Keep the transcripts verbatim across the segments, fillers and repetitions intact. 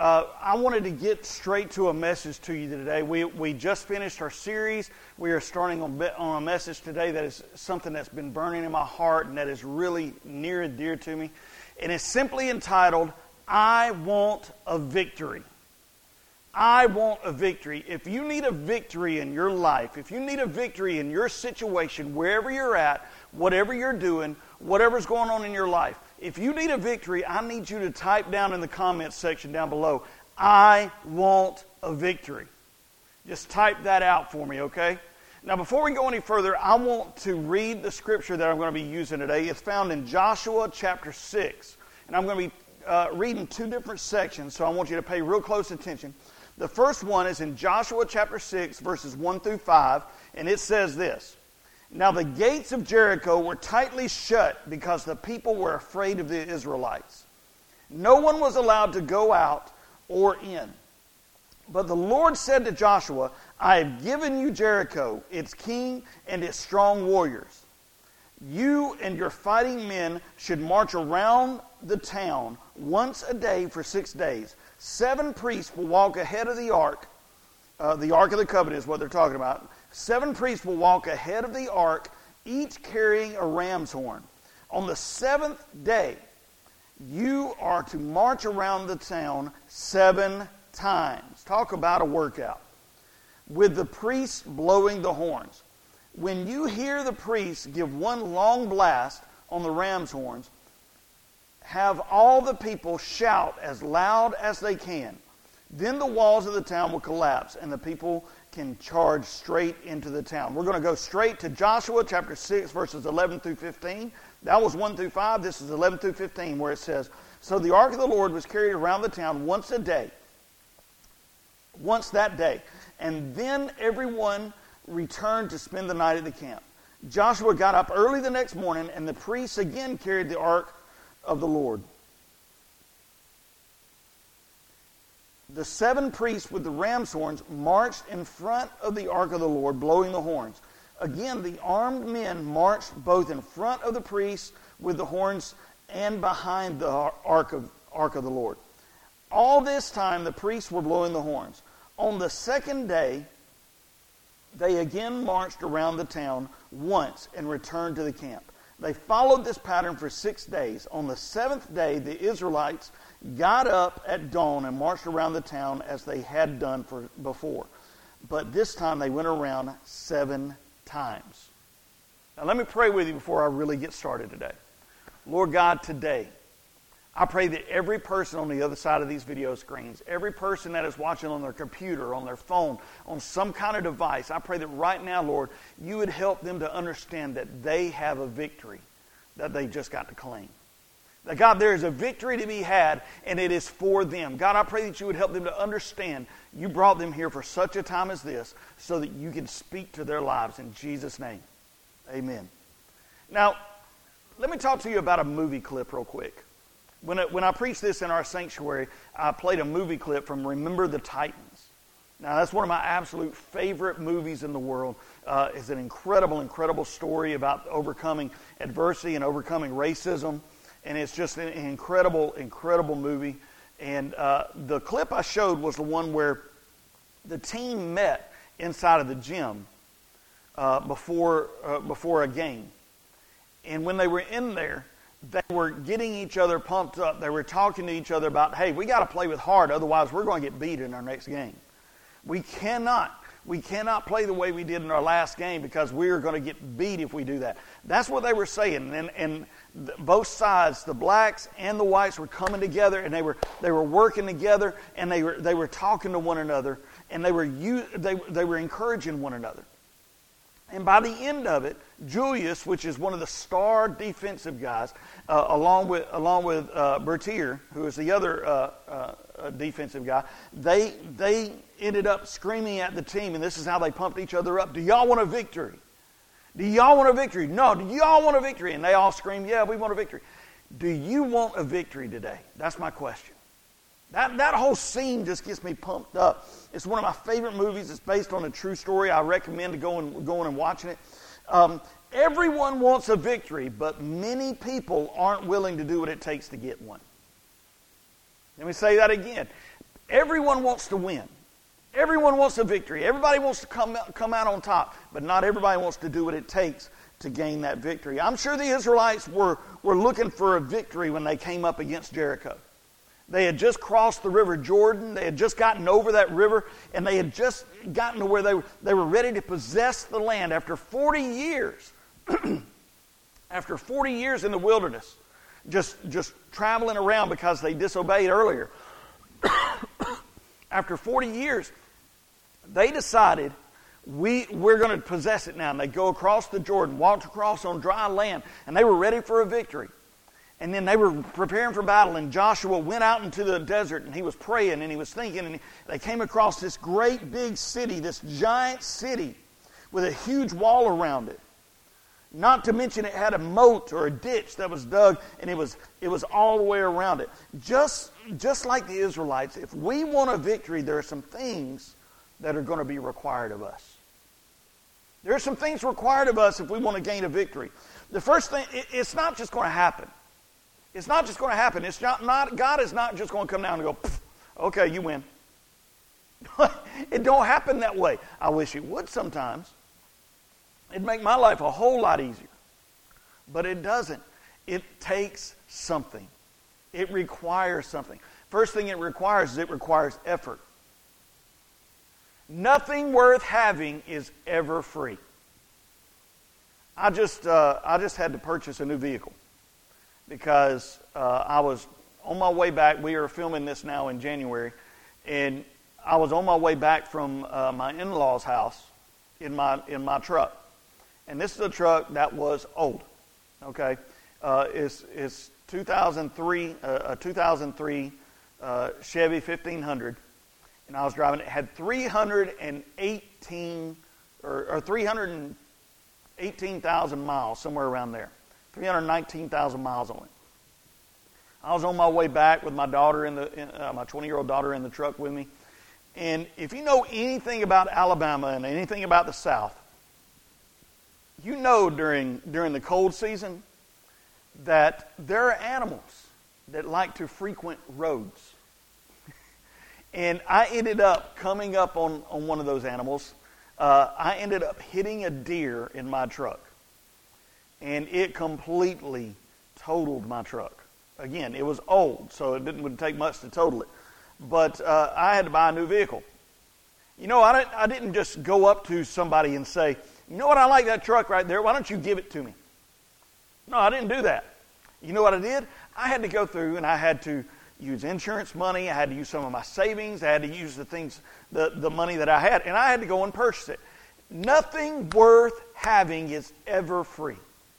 Uh, I wanted to get straight to a message to you today. We we just finished our series. We are starting on, on a message today that is something that's been burning in my heart and that is really near and dear to me. And it's simply entitled, I Want a Victory. I want a victory. If you need a victory in your life, if you need a victory in your situation, wherever you're at, whatever you're doing, whatever's going on in your life, if you need a victory, I need you to type down in the comments section down below, I want a victory. Just type that out for me, okay? Now, before we go any further, I want to read the scripture that I'm going to be using today. It's found in Joshua chapter six. And I'm going to be uh, reading two different sections, so I want you to pay real close attention. The first one is in Joshua chapter six, verses one through five, and it says this. Now the gates of Jericho were tightly shut because the people were afraid of the Israelites. No one was allowed to go out or in. But the Lord said to Joshua, I have given you Jericho, its king and its strong warriors. You and your fighting men should march around the town once a day for six days. Seven priests will walk ahead of the ark. Uh, the Ark of the Covenant is what they're talking about. Seven priests will walk ahead of the ark, each carrying a ram's horn. On the seventh day, you are to march around the town seven times. Talk about a workout. With the priests blowing the horns. When you hear the priests give one long blast on the ram's horns, have all the people shout as loud as they can. Then the walls of the town will collapse, and the people can charge straight into the town. We're going to go straight to Joshua chapter six, verses eleven through fifteen. That was one through five. This is eleven through fifteen, where it says, So the ark of the Lord was carried around the town once a day, once that day, and then everyone returned to spend the night at the camp. Joshua got up early the next morning, and the priests again carried the ark of the Lord. The seven priests with the ram's horns marched in front of the ark of the Lord, blowing the horns. Again, the armed men marched both in front of the priests with the horns and behind the ark of, ark of the Lord. All this time, the priests were blowing the horns. On the second day, they again marched around the town once and returned to the camp. They followed this pattern for six days. On the seventh day, the Israelites got up at dawn and marched around the town as they had done for before. But this time they went around seven times. Now let me pray with you before I really get started today. Lord God, today, I pray that every person on the other side of these video screens, every person that is watching on their computer, on their phone, on some kind of device, I pray that right now, Lord, you would help them to understand that they have a victory that they just got to claim. That, God, there is a victory to be had, and it is for them. God, I pray that you would help them to understand you brought them here for such a time as this so that you can speak to their lives. In Jesus' name, amen. Now, let me talk to you about a movie clip real quick. When I, when I preached this in our sanctuary, I played a movie clip from Remember the Titans. Now, that's one of my absolute favorite movies in the world. Uh, it's an incredible, incredible story about overcoming adversity and overcoming racism. And it's just an incredible, incredible movie. And uh, the clip I showed was the one where the team met inside of the gym uh, before uh, before a game. And when they were in there, they were getting each other pumped up. They were talking to each other about, hey, we got to play with heart, otherwise we're going to get beat in our next game. We cannot, we cannot play the way we did in our last game because we are going to get beat if we do that. That's what they were saying. And, and both sides, the blacks and the whites, were coming together, and they were they were working together, and they were they were talking to one another, and they were they they were encouraging one another. And by the end of it, Julius, which is one of the star defensive guys, uh, along with along with uh, Bertier, who is the other uh, uh, defensive guy, they they ended up screaming at the team, and this is how they pumped each other up. Do y'all want a victory? Do y'all want a victory? No. Do y'all want a victory? And they all screamed, yeah, we want a victory. Do you want a victory today? That's my question. That that whole scene just gets me pumped up. It's one of my favorite movies. It's based on a true story. I recommend to go and going and watching it. Um, everyone wants a victory, but many people aren't willing to do what it takes to get one. Let me say that again. everyone wants to win. Everyone wants a victory. Everybody wants to come, come out on top, but not everybody wants to do what it takes to gain that victory. I'm sure the Israelites were, were looking for a victory when they came up against Jericho. They had just crossed the river Jordan. They had just gotten over that river, and they had just gotten to where they were, they were ready to possess the land after forty years. After forty years in the wilderness, just, just traveling around because they disobeyed earlier. After forty years, they decided, we, we're going to possess it now. And they go across the Jordan, walked across on dry land, and they were ready for a victory. And then they were preparing for battle, and Joshua went out into the desert, and he was praying, and he was thinking, and they came across this great big city, this giant city with a huge wall around it. Not to mention it had a moat or a ditch that was dug, and it was it was all the way around it. Just, just like the Israelites, if we want a victory, there are some things that are going to be required of us. There are some things required of us if we want to gain a victory. The first thing, it, it's not just going to happen. It's not just going to happen. It's not, not God is not just going to come down and go, okay, you win. It don't happen that way. I wish it would sometimes. It'd make my life a whole lot easier. But it doesn't. It takes something. It requires something. First thing it requires is it requires effort. Nothing worth having is ever free. I just uh, I just had to purchase a new vehicle because uh, I was on my way back. We are filming this now in January, and I was on my way back from uh, my in-laws' house in my in my truck. And this is a truck that was old, okay? Uh, it's, it's two thousand three, uh, a two thousand three uh, Chevy fifteen hundred, and I was driving it. It had three hundred eighteen or, or three hundred eighteen thousand miles, somewhere around there. three hundred nineteen thousand miles on it. I was on my way back with my daughter in the, in, uh, my twenty-year-old daughter in the truck with me. And if you know anything about Alabama and anything about the South, you know during during the cold season that there are animals that like to frequent roads. And I ended up coming up on, on one of those animals. Uh, I ended up hitting a deer in my truck. And it completely totaled my truck. Again, it was old, so it didn't would take much to total it. But uh, I had to buy a new vehicle. You know, I didn't, I didn't just go up to somebody and say, you know what, I like that truck right there. Why don't you give it to me? No, I didn't do that. You know what I did? I had to go through and I had to use insurance money. I had to use some of my savings. I had to use the things, the, the money that I had, and I had to go and purchase it. Nothing worth having is ever free.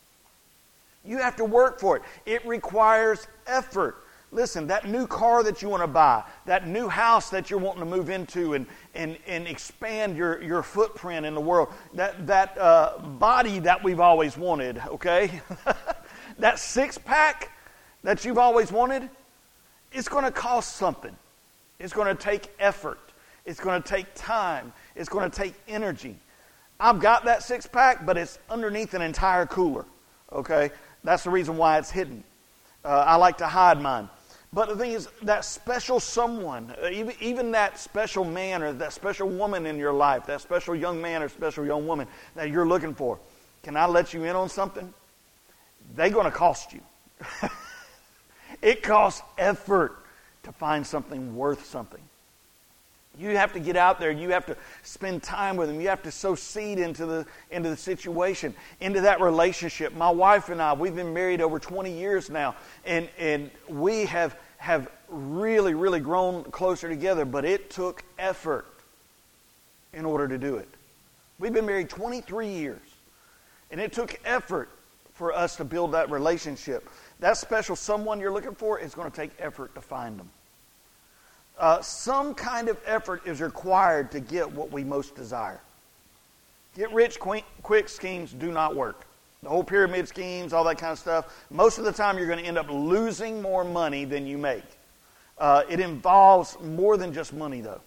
You have to work for it. It requires effort. Listen, that new car that you want to buy, that new house that you're wanting to move into and, and, and expand your, your footprint in the world, that, that uh, body that we've always wanted, okay? That six-pack that you've always wanted, it's going to cost something. It's going to take effort. It's going to take time. It's going to take energy. I've got that six-pack, but it's underneath an entire cooler, okay? That's the reason why it's hidden. Uh, I like to hide mine. But the thing is, that special someone, uh, even, even that special man or that special woman in your life, that special young man or special young woman that you're looking for, can I let you in on something? They're going to cost you. It costs effort to find something worth something. You have to get out there. You have to spend time with them. You have to sow seed into the into the situation, into that relationship. My wife and I, we've been married over twenty years now, and, and we have, have really, really grown closer together, but it took effort in order to do it. We've been married twenty-three years, and it took effort for us to build that relationship. That special someone you're looking for is going to take effort to find them. Uh, some kind of effort is required to get what we most desire. Get rich quick schemes do not work. The whole pyramid schemes, all that kind of stuff, most of the time you're going to end up losing more money than you make. Uh, it involves more than just money, though.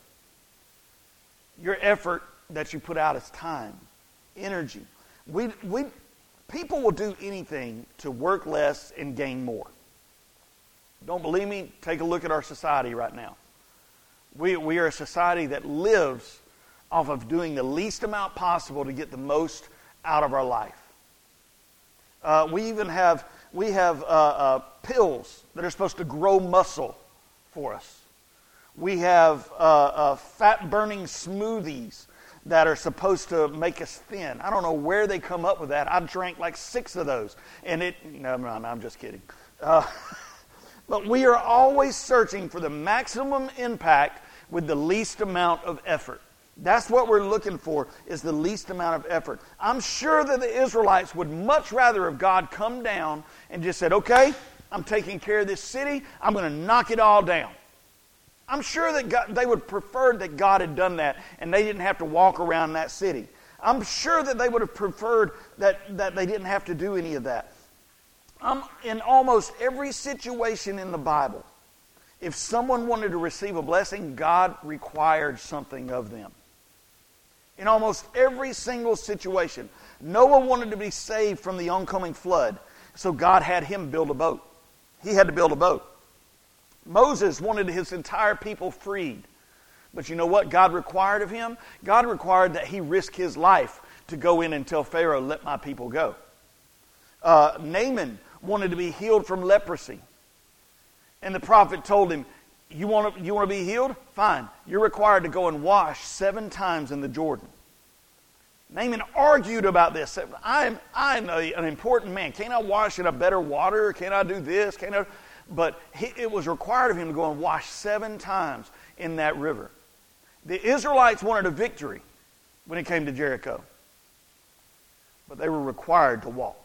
Your effort that you put out is time, energy. We, we, people will do anything to work less and gain more. Don't believe me? Take a look at our society right now. We We, we are a society that lives off of doing the least amount possible to get the most out of our life. Uh, we even have we have uh, uh, pills that are supposed to grow muscle for us. We have uh, uh, fat-burning smoothies that are supposed to make us thin. I don't know where they come up with that. I drank like six of those, and it. No, no, no I'm just kidding. Uh, but we are always searching for the maximum impact with the least amount of effort. That's what we're looking for, is the least amount of effort. I'm sure that the Israelites would much rather have God come down and just said, okay, I'm taking care of this city. I'm going to knock it all down. I'm sure that God, they would prefer that God had done that and they didn't have to walk around that city. I'm sure that they would have preferred that, that they didn't have to do any of that. Um, in almost every situation in the Bible, if someone wanted to receive a blessing, God required something of them. In almost every single situation, Noah wanted to be saved from the oncoming flood, so God had him build a boat. He had to build a boat. Moses wanted his entire people freed. But you know what God required of him? God required that he risk his life to go in and tell Pharaoh, let my people go. Uh, Naaman wanted to be healed from leprosy. And the prophet told him, you want to, you want to be healed? Fine. You're required to go and wash seven times in the Jordan. Naaman argued about this. I'm, I'm a, an important man. Can't I wash in a better water? Can't I do this? Can't I? But he, it was required of him to go and wash seven times in that river. The Israelites wanted a victory when it came to Jericho. But they were required to walk.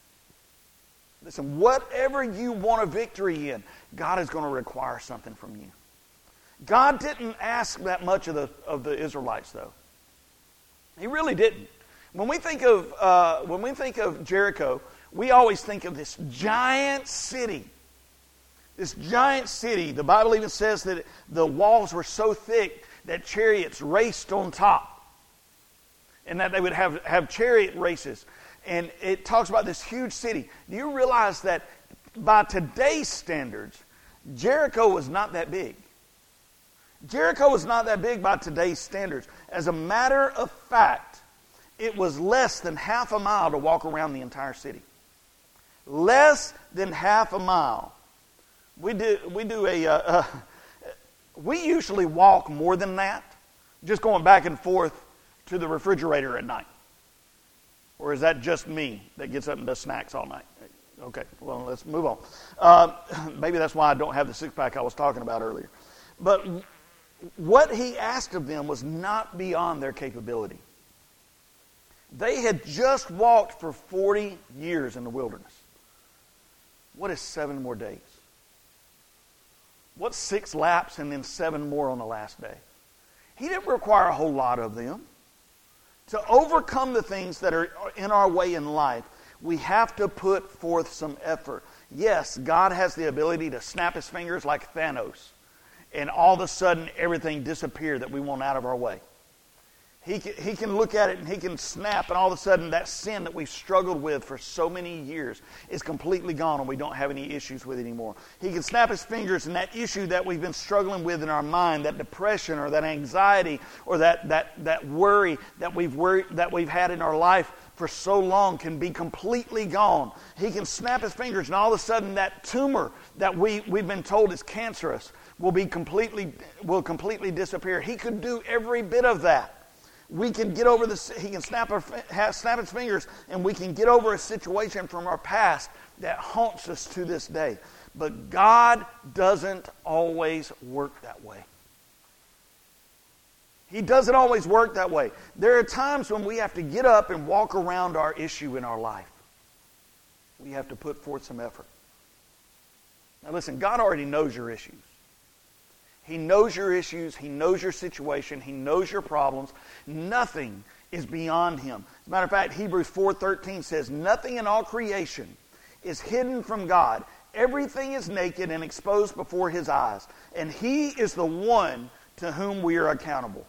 Listen, whatever you want a victory in, God is going to require something from you. God didn't ask that much of the of the Israelites, though. He really didn't. When we think of uh, when we think of Jericho, we always think of this giant city. This giant city. The Bible even says that the walls were so thick that chariots raced on top, and that they would have have chariot races. And it talks about this huge city. Do you realize that by today's standards, Jericho was not that big? Jericho was not that big by today's standards. As a matter of fact, it was less than half a mile to walk around the entire city. Less than half a mile. We do, we do a, uh, uh, we usually walk more than that, just going back and forth to the refrigerator at night. Or is that just me that gets up and does snacks all night? Okay, well, let's move on. Uh, maybe that's why I don't have the six-pack I was talking about earlier. But what he asked of them was not beyond their capability. They had just walked for forty years in the wilderness. What is seven more days? What's six laps and then seven more on the last day? He didn't require a whole lot of them. To overcome the things that are in our way in life, we have to put forth some effort. Yes, God has the ability to snap his fingers like Thanos, and all of a sudden everything disappears that we want out of our way. He can, he can look at it and he can snap, and all of a sudden that sin that we've struggled with for so many years is completely gone and we don't have any issues with it anymore. He can snap his fingers and that issue that we've been struggling with in our mind, that depression or that anxiety or that, that, that worry that we've worried, that we've had in our life for so long can be completely gone. He can snap his fingers and all of a sudden that tumor that we, we've been told is cancerous will be completely will completely disappear. He could do every bit of that. We can get over this. He can snap our snap his fingers, and we can get over a situation from our past that haunts us to this day. But God doesn't always work that way. He doesn't always work that way. There are times when we have to get up and walk around our issue in our life. We have to put forth some effort. Now listen, God already knows your issues. He knows your issues. He knows your situation. He knows your problems. Nothing is beyond him. As a matter of fact, Hebrews four thirteen says, nothing in all creation is hidden from God. Everything is naked and exposed before his eyes. And he is the one to whom we are accountable.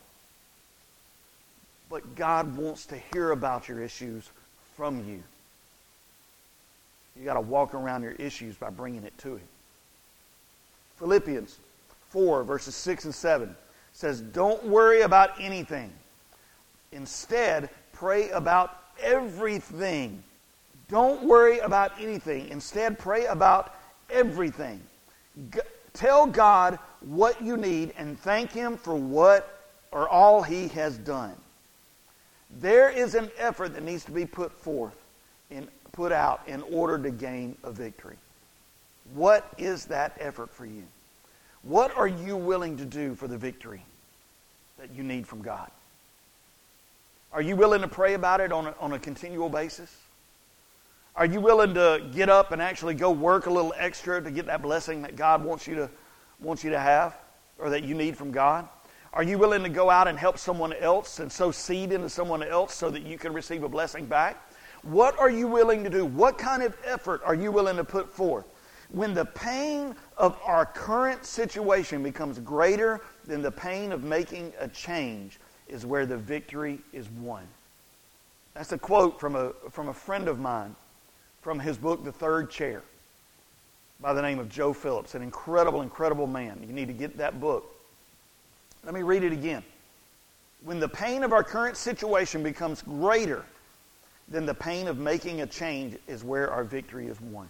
But God wants to hear about your issues from you. You got to walk around your issues by bringing it to him. Philippians four, verses six and seven says, don't worry about anything. Instead, pray about everything. Don't worry about anything. Instead, pray about everything. G- tell God what you need and thank Him for what or all He has done. There is an effort that needs to be put forth and put out in order to gain a victory. What is that effort for you? What are you willing to do for the victory that you need from God? Are you willing to pray about it on a, on a continual basis? Are you willing to get up and actually go work a little extra to get that blessing that God wants you to wants you to have or that you need from God? Are you willing to go out and help someone else and sow seed into someone else so that you can receive a blessing back? What are you willing to do? What kind of effort are you willing to put forth? When the pain of our current situation becomes greater than the pain of making a change is where the victory is won. That's a quote from a, from a friend of mine from his book, The Third Chair, by the name of Joe Phillips. An incredible, incredible man. You need to get that book. Let me read it again. When the pain of our current situation becomes greater than the pain of making a change is where our victory is won.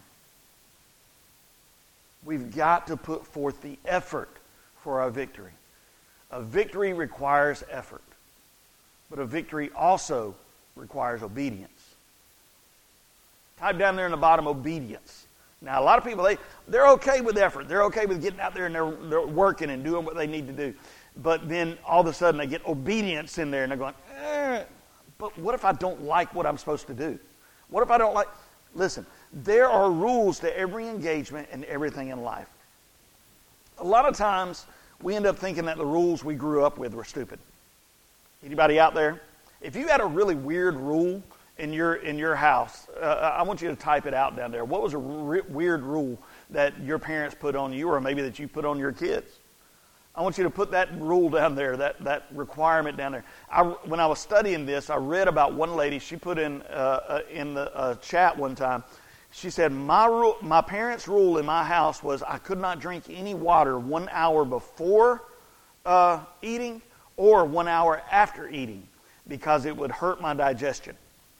We've got to put forth the effort for our victory. A victory requires effort, but a victory also requires obedience. Type down there in the bottom, obedience. Now, a lot of people, they, they're okay with effort. They're okay with getting out there and they're, they're working and doing what they need to do. But then all of a sudden they get obedience in there and they're going, eh, but what if I don't like what I'm supposed to do? What if I don't like... Listen, there are rules to every engagement and everything in life. A lot of times we end up thinking that the rules we grew up with were stupid. Anybody out there? If you had a really weird rule in your in your house, uh, I want you to type it out down there. What was a re- weird rule that your parents put on you or maybe that you put on your kids? I want you to put that rule down there, that, that requirement down there. I, when I was studying this, I read about one lady. She put in uh, uh, in the uh, chat one time, she said, my rule, my parents' rule in my house was I could not drink any water one hour before uh, eating or one hour after eating because it would hurt my digestion.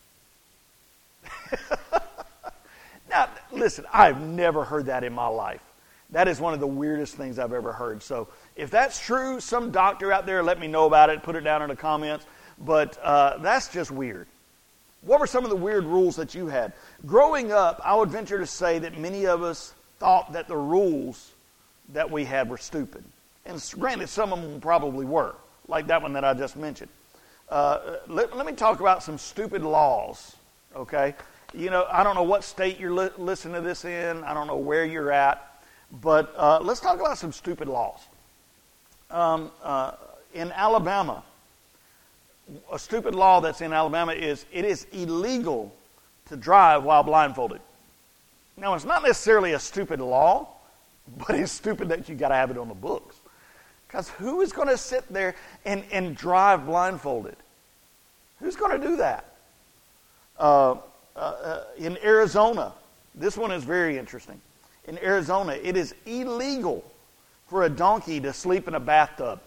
Now, listen, I've never heard that in my life. That is one of the weirdest things I've ever heard. So if that's true, some doctor out there, let me know about it. Put it down in the comments. But uh, that's just weird. What were some of the weird rules that you had? Growing up, I would venture to say that many of us thought that the rules that we had were stupid. And granted, some of them probably were, like that one that I just mentioned. Uh, let, let me talk about some stupid laws, okay? You know, I don't know what state you're li- listening to this in. I don't know where you're at. But uh, let's talk about some stupid laws. Um, uh, in Alabama, a stupid law that's in Alabama is it is illegal to drive while blindfolded. Now, it's not necessarily a stupid law, but it's stupid that you got to have it on the books. Because who is going to sit there and, and drive blindfolded? Who's going to do that? Uh, uh, uh, in Arizona, this one is very interesting. In Arizona, it is illegal for a donkey to sleep in a bathtub.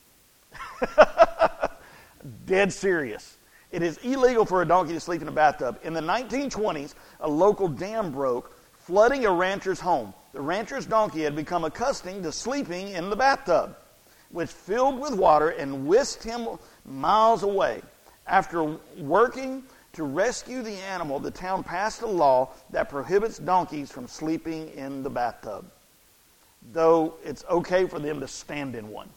Dead serious. It is illegal for a donkey to sleep in a bathtub. In the nineteen twenties, a local dam broke, flooding a rancher's home. The rancher's donkey had become accustomed to sleeping in the bathtub, which filled with water and whisked him miles away. After working to rescue the animal, the town passed a law that prohibits donkeys from sleeping in the bathtub, though it's okay for them to stand in one.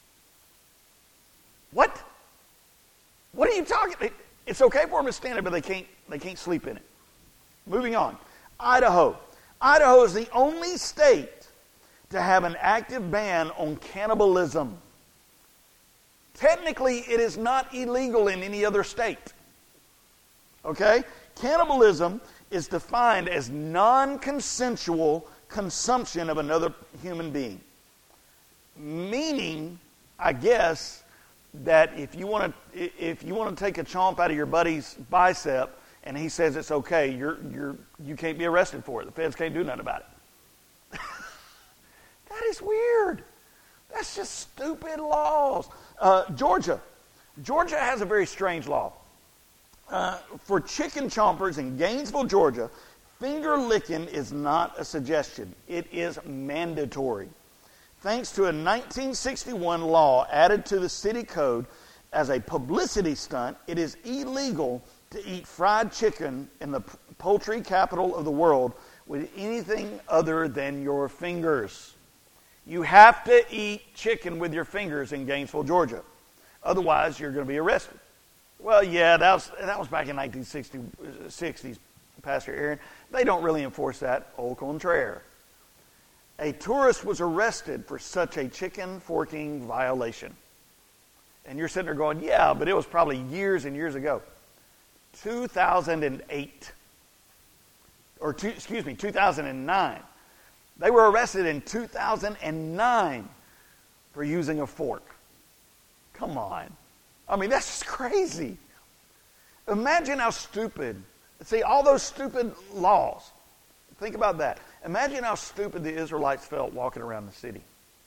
What? What are you talking? It's okay for them to stand in it, but they can't, they can't sleep in it. Moving on. Idaho. Idaho is the only state to have an active ban on cannibalism. Technically, it is not illegal in any other state. Okay? Cannibalism is defined as non-consensual consumption of another human being. Meaning, I guess, that if you want to if you want to take a chomp out of your buddy's bicep and he says it's okay, you're you're you can't be arrested for it. The feds can't do nothing about it. That is weird. That's just stupid laws. Uh, Georgia. Georgia has a very strange law. Uh, for chicken chompers in Gainesville, Georgia, finger licking is not a suggestion. It is mandatory. Thanks to a nineteen sixty-one law added to the city code as a publicity stunt, it is illegal to eat fried chicken in the poultry capital of the world with anything other than your fingers. You have to eat chicken with your fingers in Gainesville, Georgia. Otherwise, you're going to be arrested. Well, yeah, that was, that was back in nineteen sixties, Pastor Aaron. They don't really enforce that, au contraire. A tourist was arrested for such a chicken forking violation. And you're sitting there going, yeah, but it was probably years and years ago. two thousand eight. Or, two, excuse me, two thousand nine. They were arrested in two thousand nine for using a fork. Come on. I mean, that's just crazy. Imagine how stupid. See, all those stupid laws. Think about that. Imagine how stupid the Israelites felt walking around the city.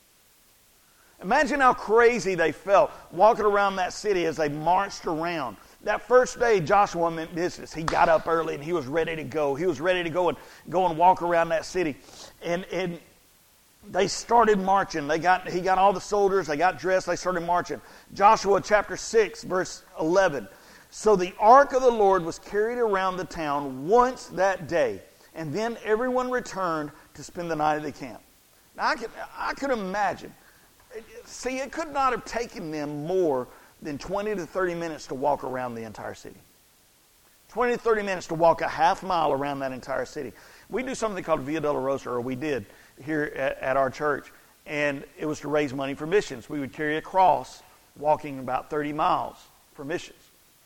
Imagine how crazy they felt walking around that city as they marched around. That first day, Joshua meant business. He got up early and he was ready to go. He was ready to go and go and walk around that city. And, and they started marching. They got he got all the soldiers. They got dressed. They started marching. Joshua chapter six, verse eleven. So the ark of the Lord was carried around the town once that day, and then everyone returned to spend the night at the camp. Now I could I could imagine. See, it could not have taken them more than twenty to thirty minutes to walk around the entire city. twenty to thirty minutes to walk a half mile around that entire city. We do something called Via Dolorosa, or we did here at, at our church, and it was to raise money for missions. We would carry a cross walking about thirty miles for missions.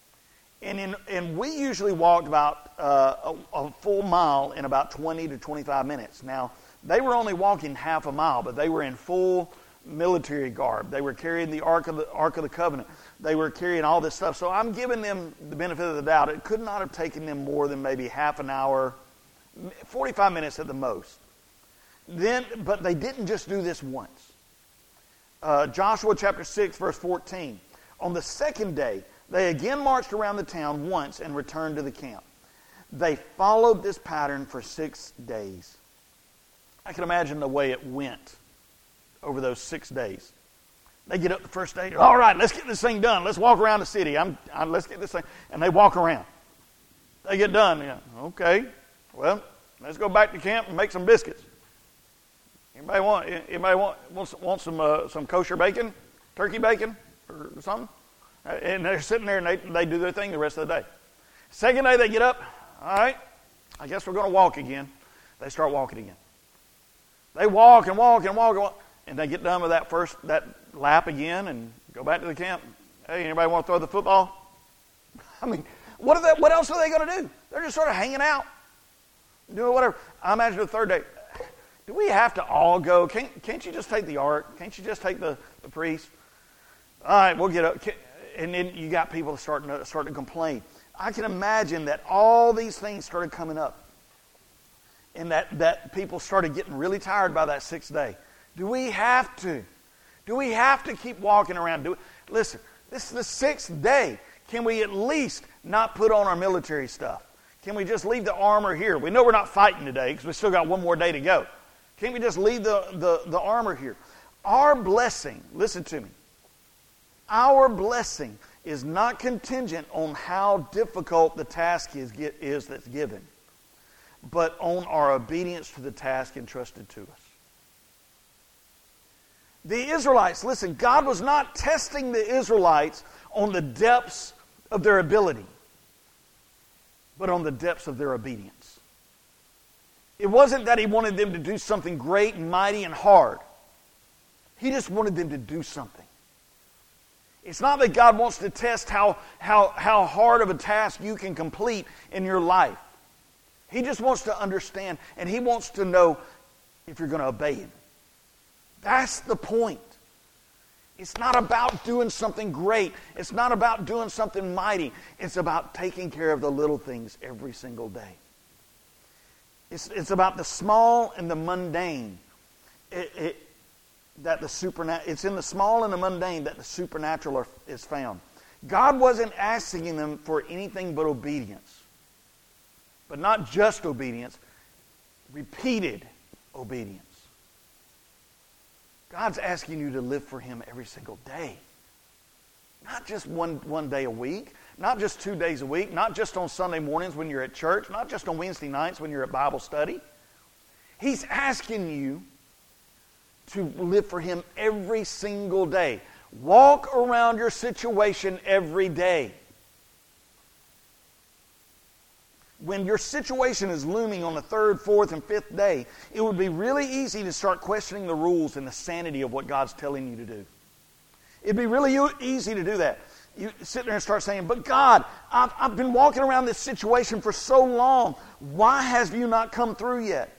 And in, and we usually walked about uh, a, a full mile in about twenty to twenty-five minutes. Now, they were only walking half a mile, but they were in full military garb. They were carrying the Ark of the Ark of the Covenant. They were carrying all this stuff. So I'm giving them the benefit of the doubt. It could not have taken them more than maybe half an hour, forty-five minutes at the most. Then, but they didn't just do this once. Uh, Joshua chapter six, verse fourteen. On the second day, they again marched around the town once and returned to the camp. They followed this pattern for six days. I can imagine the way it went over those six days. They get up the first day, all right, let's get this thing done. Let's walk around the city. I'm, I'm, let's get this thing. And they walk around. They get done. Yeah, okay, well, let's go back to camp and make some biscuits. Anybody want? Anybody want want, want some uh, some kosher bacon, turkey bacon, or something? And they're sitting there and they they do their thing the rest of the day. Second day they get up. All right, I guess we're going to walk again. They start walking again. They walk and walk and walk and walk, and they get done with that first that lap again and go back to the camp. Hey, anybody want to throw the football? I mean, what are they, what else are they going to do? They're just sort of hanging out, doing whatever. I imagine the third day. Do we have to all go? Can't, can't you just take the ark? Can't you just take the, the priest? All right, we'll get up. And then you got people starting to, starting to complain. I can imagine that all these things started coming up. And that, that people started getting really tired by that sixth day. Do we have to? Do we have to keep walking around? Do we, listen, this is the sixth day. Can we at least not put on our military stuff? Can we just leave the armor here? We know we're not fighting today because we still got one more day to go. Can't we just leave the, the, the armor here? Our blessing, listen to me, our blessing is not contingent on how difficult the task is, is that's given, but on our obedience to the task entrusted to us. The Israelites, listen, God was not testing the Israelites on the depths of their ability, but on the depths of their obedience. It wasn't that He wanted them to do something great and mighty and hard. He just wanted them to do something. It's not that God wants to test how, how, how hard of a task you can complete in your life. He just wants to understand, and He wants to know if you're going to obey Him. That's the point. It's not about doing something great. It's not about doing something mighty. It's about taking care of the little things every single day. It's, it's about the small and the mundane. It, it, that the supernatural, it's in the small and the mundane that the supernatural are, is found. God wasn't asking them for anything but obedience. But not just obedience, repeated obedience. God's asking you to live for Him every single day. Not just one, one day a week, not just two days a week, not just on Sunday mornings when you're at church, not just on Wednesday nights when you're at Bible study. He's asking you to live for Him every single day. Walk around your situation every day. When your situation is looming on the third, fourth, and fifth day, it would be really easy to start questioning the rules and the sanity of what God's telling you to do. It'd be really easy to do that. You sit there and start saying, but God, I've, I've been walking around this situation for so long. Why have you not come through yet?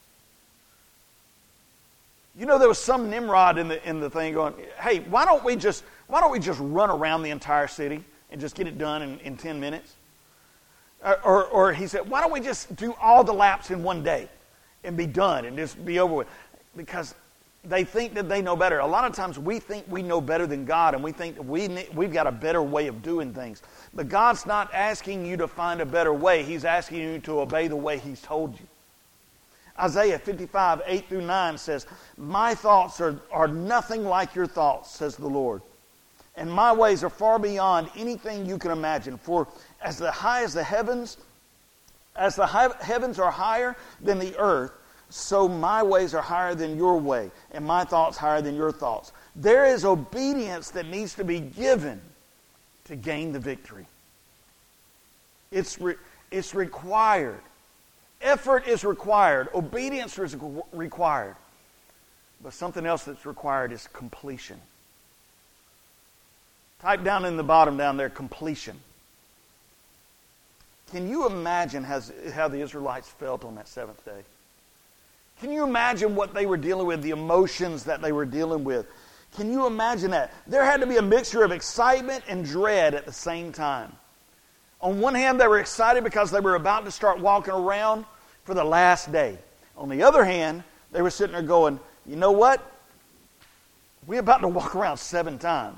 You know, there was some Nimrod in the in the thing going, hey, why don't we just why don't we just run around the entire city and just get it done in, in ten minutes? Or, or, or he said, why don't we just do all the laps in one day and be done and just be over with? Because they think that they know better. A lot of times we think we know better than God, and we think that we, we've got a better way of doing things. But God's not asking you to find a better way. He's asking you to obey the way He's told you. Isaiah fifty-five, eight through nine says, my thoughts are, are nothing like your thoughts, says the Lord. And my ways are far beyond anything you can imagine. For as the high as the heavens, as the high, heavens are higher than the earth, so my ways are higher than your way, and my thoughts higher than your thoughts. There is obedience that needs to be given to gain the victory. It's, re, it's required. Effort is required. Obedience is required. But something else that's required is completion. Type down in the bottom down there, completion. Can you imagine has, how the Israelites felt on that seventh day? Can you imagine what they were dealing with, the emotions that they were dealing with? Can you imagine that? There had to be a mixture of excitement and dread at the same time. On one hand, they were excited because they were about to start walking around for the last day. On the other hand, they were sitting there going, you know what? We're about to walk around seven times.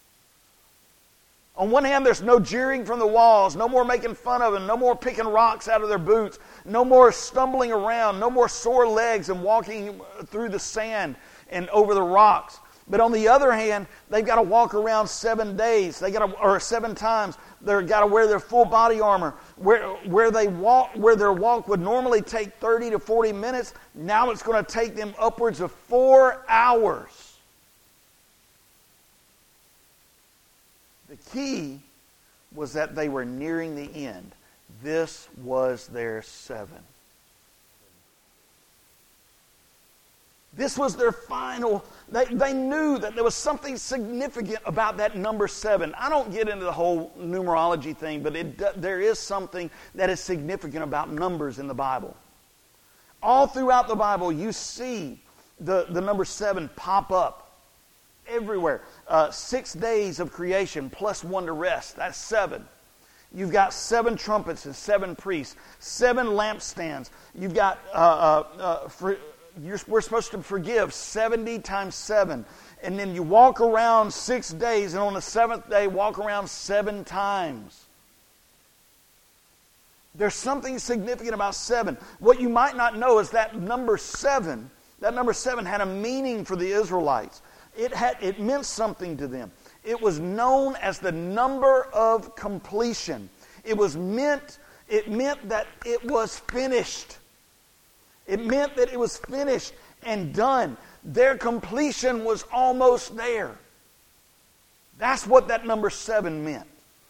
On one hand, there's no jeering from the walls, no more making fun of them, no more picking rocks out of their boots, no more stumbling around, no more sore legs and walking through the sand and over the rocks. But on the other hand, they've got to walk around seven days, they got to, or seven times. They've got to wear their full body armor. Where where they walk, where their walk would normally take thirty to forty minutes, now it's going to take them upwards of four hours. The key was that they were nearing the end. This was their seven. This was their final. They, they knew that there was something significant about that number seven. I don't get into the whole numerology thing, but it, there is something that is significant about numbers in the Bible. All throughout the Bible, you see the, the number seven pop up. Everywhere. Uh, six days of creation plus one to rest. That's seven. You've got seven trumpets and seven priests. Seven lampstands. You've got, uh, uh, uh, for, you're, we're supposed to forgive seventy times seven. And then you walk around six days, and on the seventh day, walk around seven times. There's something significant about seven. What you might not know is that number seven, that number seven had a meaning for the Israelites. It had it meant something to them. It was known as the number of completion. It was meant it meant that it was finished. It meant that it was finished and done. Their completion was almost there. That's what that number seven meant.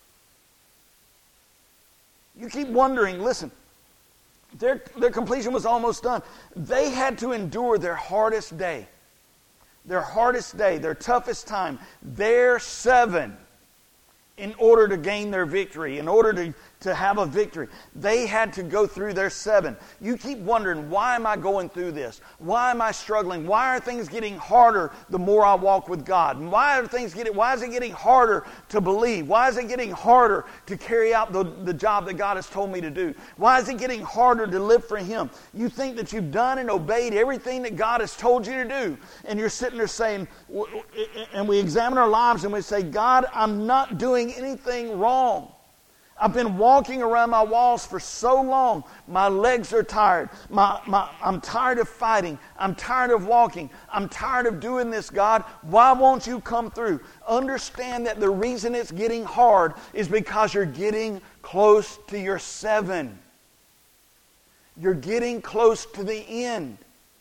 You keep wondering, listen, their, their completion was almost done. They had to endure their hardest day. Their hardest day, their toughest time, their seven, in order to gain their victory, in order to, to have a victory. They had to go through their seven. You keep wondering, why am I going through this? Why am I struggling? Why are things getting harder the more I walk with God? Why are things getting, why is it getting harder to believe? Why is it getting harder to carry out the, the job that God has told me to do? Why is it getting harder to live for Him? You think that you've done and obeyed everything that God has told you to do, and you're sitting there saying, and we examine our lives and we say, God, I'm not doing anything wrong. I've been walking around my walls for so long. My legs are tired. My, my, I'm tired of fighting. I'm tired of walking. I'm tired of doing this, God. Why won't you come through? Understand that the reason it's getting hard is because you're getting close to your seven. You're getting close to the end.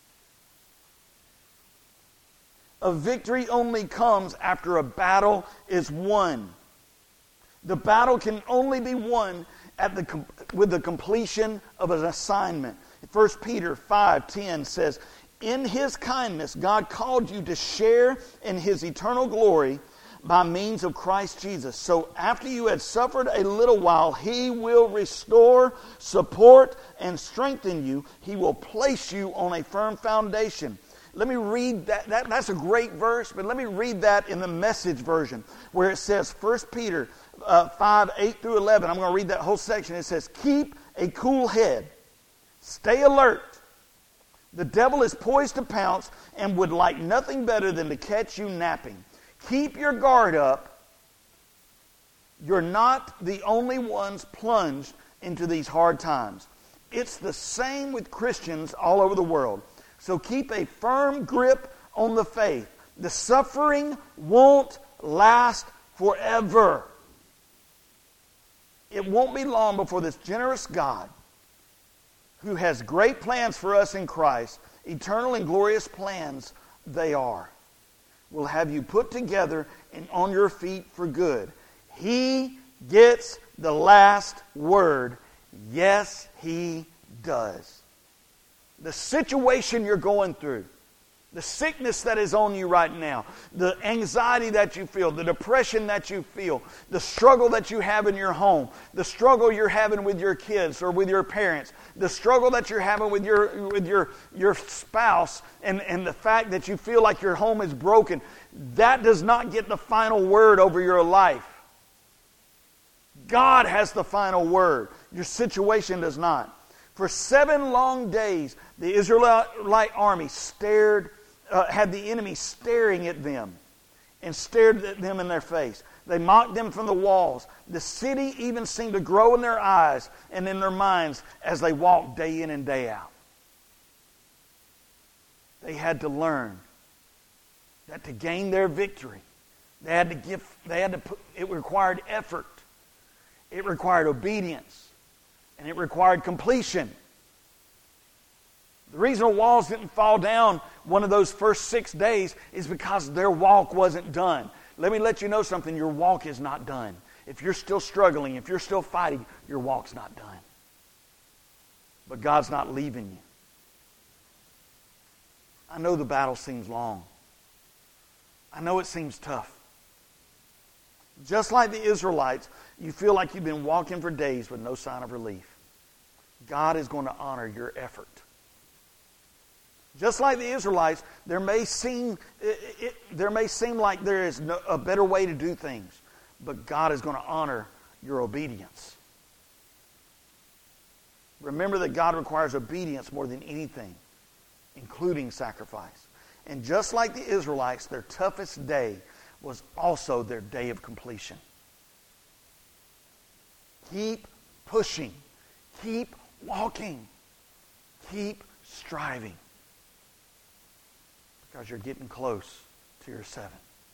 A victory only comes after a battle is won. The battle can only be won at the, with the completion of an assignment. First Peter five ten says, in His kindness, God called you to share in His eternal glory by means of Christ Jesus. So after you had suffered a little while, He will restore, support, and strengthen you. He will place you on a firm foundation. Let me read that. that. That's a great verse, but let me read that in the Message version, where it says, First Peter uh, five, eight through eleven. I'm going to read that whole section. It says, keep a cool head. Stay alert. The devil is poised to pounce and would like nothing better than to catch you napping. Keep your guard up. You're not the only ones plunged into these hard times. It's the same with Christians all over the world. So keep a firm grip on the faith. The suffering won't last forever. It won't be long before this generous God, who has great plans for us in Christ, eternal and glorious plans they are, will have you put together and on your feet for good. He gets the last word. Yes, He does. The situation you're going through, the sickness that is on you right now, the anxiety that you feel, the depression that you feel, the struggle that you have in your home, the struggle you're having with your kids or with your parents, the struggle that you're having with your with your, your spouse, and, and the fact that you feel like your home is broken, that does not get the final word over your life. God has the final word. Your situation does not. For seven long days, the Israelite army stared, uh, had the enemy staring at them and stared at them in their face. They mocked them from the walls. The city even seemed to grow in their eyes and in their minds as they walked day in and day out. They had to learn that to gain their victory, they had to give, they had to put, it required effort. It required obedience. And it required completion. The reason the walls didn't fall down one of those first six days is because their walk wasn't done. Let me let you know something. Your walk is not done. If you're still struggling, if you're still fighting, your walk's not done. But God's not leaving you. I know the battle seems long. I know it seems tough. Just like the Israelites, you feel like you've been walking for days with no sign of relief. God is going to honor your effort. Just like the Israelites, there may seem it, it, there may seem like there is no, a better way to do things, but God is going to honor your obedience. Remember that God requires obedience more than anything, including sacrifice. And just like the Israelites, their toughest day was also their day of completion. Keep pushing. Keep walking. Keep striving. Because you're getting close to your seven.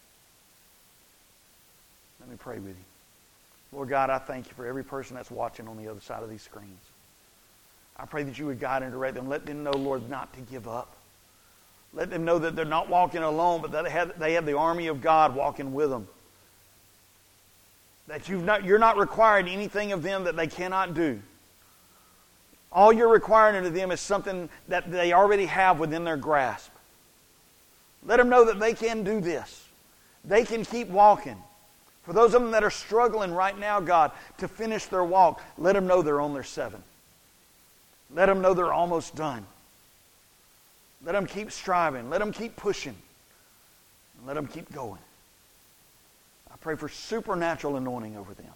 Let me pray with you. Lord God, I thank you for every person that's watching on the other side of these screens. I pray that you would guide and direct them. Let them know, Lord, not to give up. Let them know that they're not walking alone, but that they have, they have the army of God walking with them. That you've not, you're not requiring anything of them that they cannot do. All you're requiring of them is something that they already have within their grasp. Let them know that they can do this. They can keep walking. For those of them that are struggling right now, God, to finish their walk, let them know they're on their seven. Let them know they're almost done. Let them keep striving. Let them keep pushing. And let them keep going. I pray for supernatural anointing over them.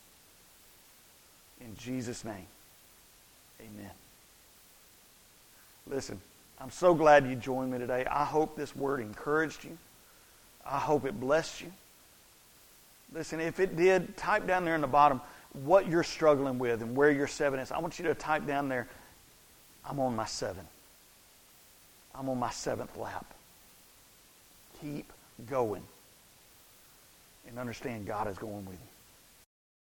In Jesus' name, amen. Listen, I'm so glad you joined me today. I hope this word encouraged you. I hope it blessed you. Listen, if it did, type down there in the bottom what you're struggling with and where your seven is. I want you to type down there, I'm on my seven. I'm on my seventh lap. Keep going. And understand God is going with you.